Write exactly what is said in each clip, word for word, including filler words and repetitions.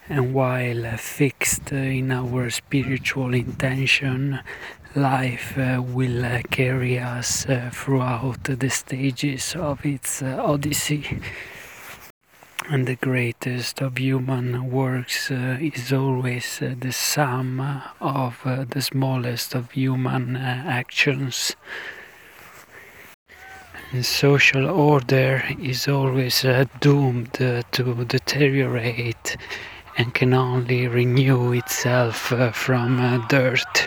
And while fixed in our spiritual intention, life uh, will uh, carry us uh, throughout the stages of its uh, odyssey. And the greatest of human works uh, is always uh, the sum of uh, the smallest of human uh, actions. And social order is always uh, doomed uh, to deteriorate and can only renew itself uh, from uh, dirt.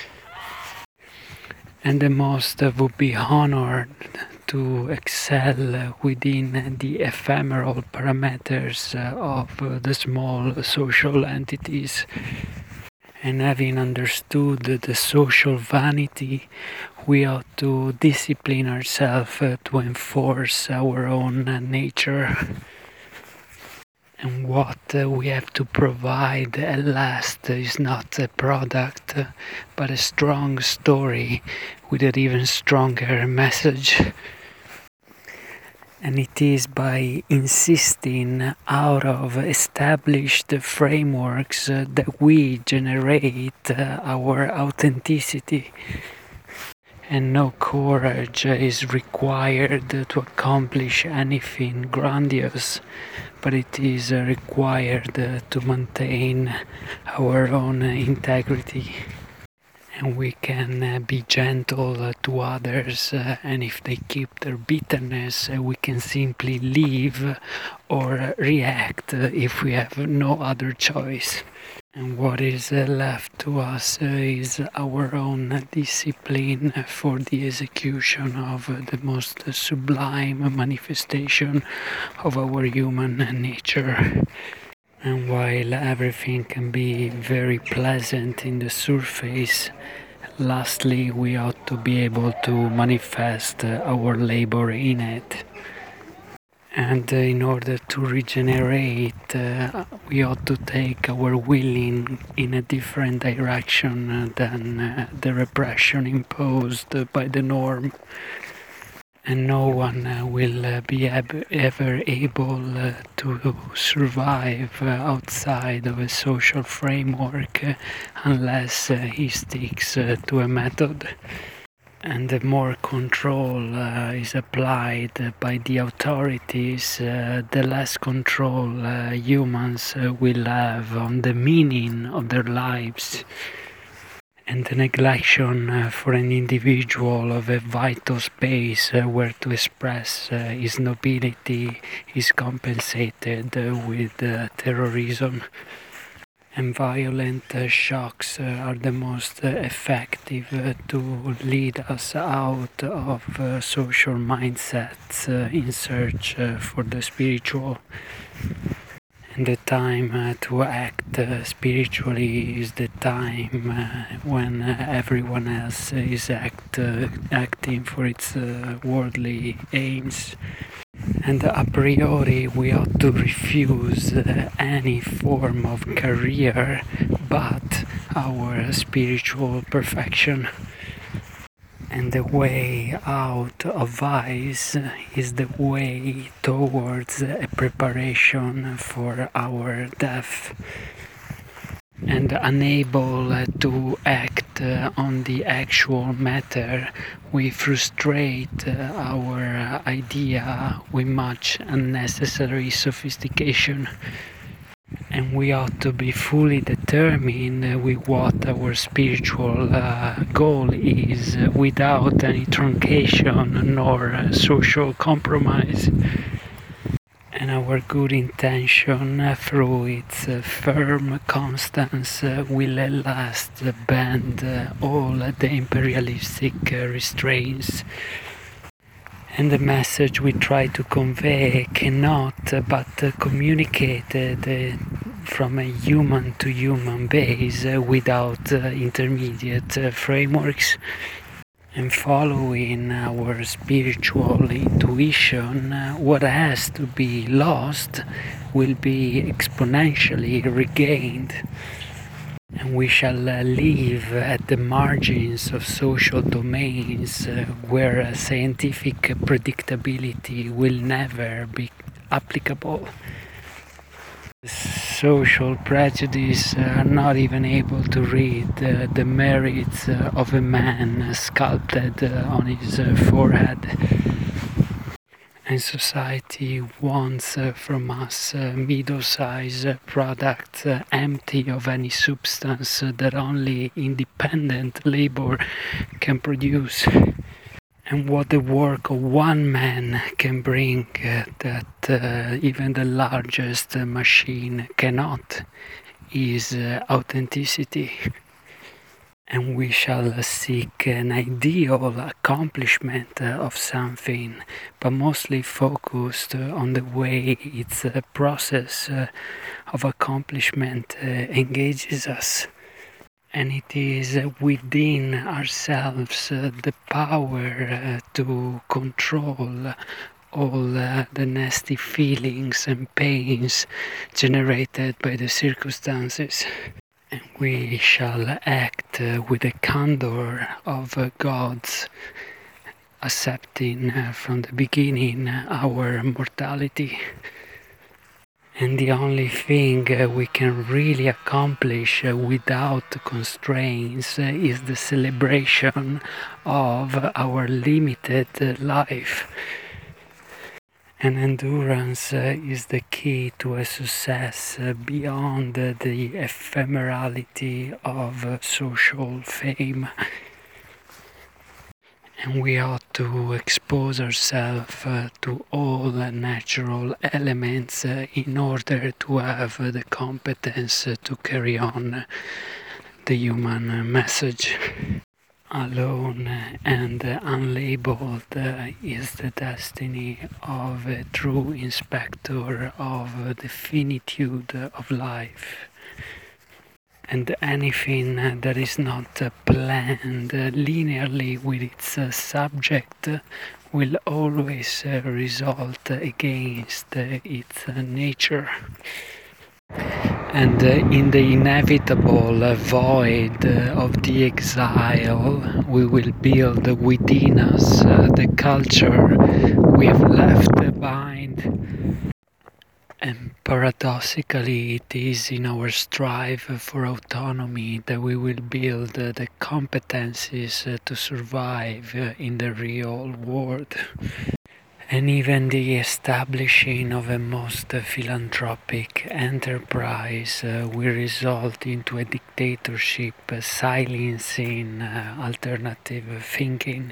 And the most uh, would be honored to excel within the ephemeral parameters uh, of uh, the small social entities. And having understood the social vanity, we ought to discipline ourselves uh, to enforce our own uh, nature. And what uh, we have to provide at last is not a product, uh, but a strong story with an even stronger message. And it is by insisting out of established frameworks uh, that we generate uh, our authenticity. And no courage is required to accomplish anything grandiose, but it is required to maintain our own integrity. And we can be gentle to others, and if they keep their bitterness, we can simply leave or react if we have no other choice. And what is left to us is our own discipline for the execution of the most sublime manifestation of our human nature. And while everything can be very pleasant in the surface, lastly we ought to be able to manifest our labor in it. And uh, in order to regenerate, uh, we ought to take our willing in a different direction uh, than uh, the repression imposed uh, by the norm. And no one uh, will uh, be ab- ever able uh, to survive uh, outside of a social framework uh, unless uh, he sticks uh, to a method. And the more control uh, is applied uh, by the authorities, uh, the less control uh, humans uh, will have on the meaning of their lives. And the neglection uh, for an individual of a vital space uh, where to express uh, his nobility is compensated uh, with uh, terrorism. And violent uh, shocks uh, are the most uh, effective uh, to lead us out of uh, social mindsets uh, in search uh, for the spiritual. And the time uh, to act uh, spiritually is the time uh, when uh, everyone else is act, uh, acting for its uh, worldly aims. And a priori we ought to refuse uh, any form of career but our spiritual perfection. And the way out of vice is the way towards a preparation for our death. And unable uh, to act uh, on the actual matter, we frustrate uh, our uh, idea with much unnecessary sophistication. And we ought to be fully determined with what our spiritual uh, goal is, uh, without any truncation nor uh, social compromise. And our good intention, uh, through its uh, firm constance, uh, will at last bend uh, all the imperialistic uh, restraints. And the message we try to convey cannot uh, but uh, communicated uh, from a human to human base uh, without uh, intermediate uh, frameworks. And following our spiritual intuition, uh, what has to be lost will be exponentially regained. And we shall uh, live at the margins of social domains uh, where uh, scientific predictability will never be applicable. social prejudice are not even able to read uh, the merits uh, of a man sculpted uh, on his uh, forehead. And society wants uh, from us uh, middle-sized uh, products uh, empty of any substance uh, that only independent labor can produce. And what the work of one man can bring uh, that uh, even the largest uh, machine cannot is uh, authenticity. And we shall seek an ideal accomplishment uh, of something, but mostly focused uh, on the way its uh, process uh, of accomplishment uh, engages us. And it is uh, within ourselves uh, the power uh, to control all uh, the nasty feelings and pains generated by the circumstances. And we shall act uh, with the candor of uh, gods, accepting uh, from the beginning uh, our mortality. And the only thing uh, we can really accomplish uh, without constraints uh, is the celebration of our limited uh, life. And endurance uh, is the key to a success uh, beyond uh, the ephemerality of uh, social fame. And we ought to expose ourselves uh, to all uh, natural elements uh, in order to have uh, the competence uh, to carry on uh, the human uh, message. Alone and unlabeled uh, is the destiny of a true inspector of the finitude of life. And anything that is not planned linearly with its subject will always result against its nature. And uh, in the inevitable uh, void uh, of the exile, we will build within us uh, the culture we have left behind. And paradoxically, it is in our strive for autonomy that we will build uh, the competencies uh, to survive uh, in the real world. And even the establishing of a most philanthropic enterprise uh, will result into a dictatorship uh, silencing uh, alternative thinking.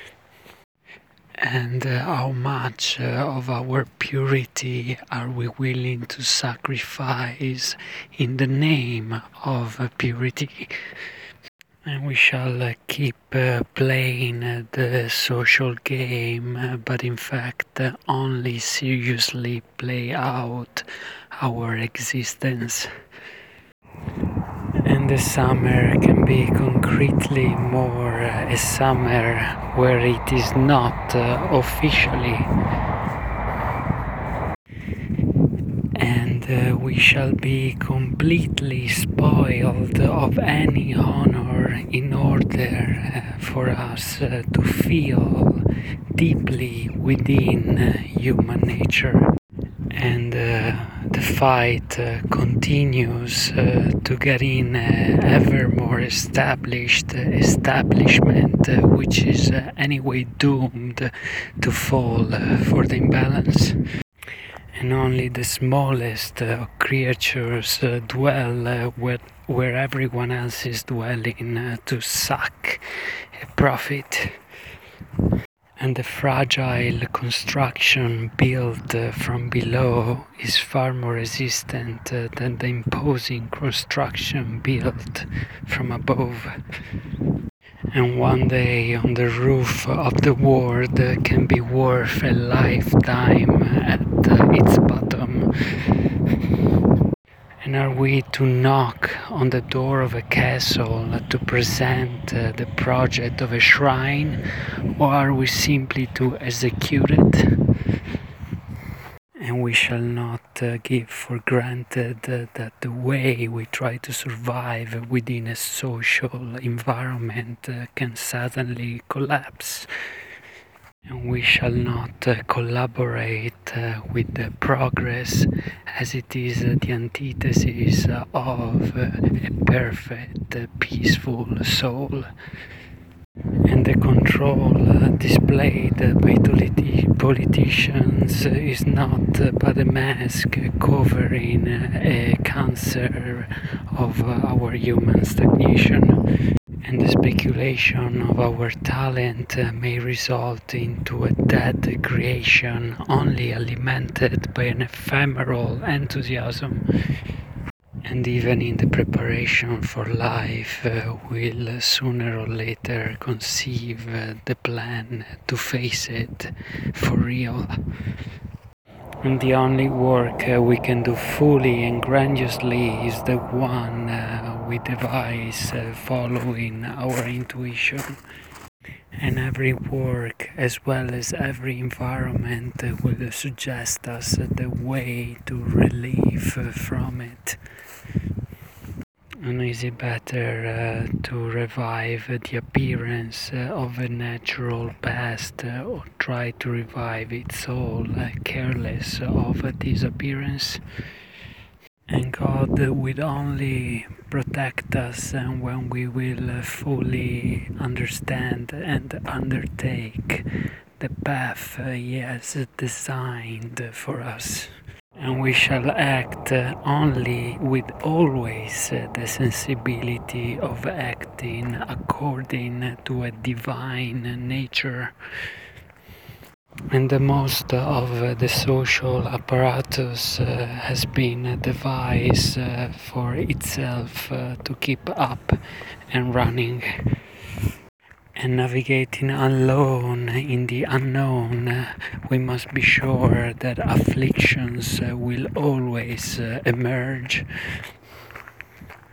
And uh, how much uh, of our purity are we willing to sacrifice in the name of uh, purity? And we shall uh, keep uh, playing uh, the social game, uh, but in fact uh, only seriously play out our existence. And the summer can be concretely more uh, a summer where it is not uh, officially. And uh, we shall be completely spoiled of any honor in order uh, for us uh, to feel deeply within uh, human nature. And uh, the fight uh, continues uh, to get in uh, ever more established uh, establishment, uh, which is uh, anyway doomed to fall uh, for the imbalance. And only the smallest uh, creatures uh, dwell uh, where, where everyone else is dwelling uh, to suck a profit. And the fragile construction built uh, from below is far more resistant uh, than the imposing construction built from above. And one day on the roof of the world uh, can be worth a lifetime at uh, its bottom. And are we to knock on the door of a castle to present uh, the project of a shrine, or are we simply to execute it? And we shall not uh, give for granted uh, that the way we try to survive within a social environment uh, can suddenly collapse. and we shall not uh, collaborate uh, with the progress, as it is uh, the antithesis uh, of uh, a perfect, uh, peaceful soul. And the control uh, displayed by politi- politicians is not uh, but a mask covering uh, a cancer of uh, our human stagnation. And the speculation of our talent uh, may result into a dead creation only alimented by an ephemeral enthusiasm. And even in the preparation for life, uh, we'll sooner or later conceive uh, the plan to face it for real. And the only work uh, we can do fully and grandiosely is the one uh, we devise uh, following our intuition. And every work, as well as every environment, uh, will suggest us the way to relieve uh, from it. And is it better uh, to revive uh, the appearance uh, of a natural past uh, or try to revive its soul, uh, careless of uh, this appearance? And God will only protect us uh, when we will uh, fully understand and undertake the path uh, He has designed for us. And we shall act uh, only with always uh, the sensibility of acting according to a divine nature. And the most of uh, the social apparatus uh, has been devised uh, for itself uh, to keep up and running. And navigating alone in the unknown, uh, we must be sure that afflictions uh, will always uh, emerge.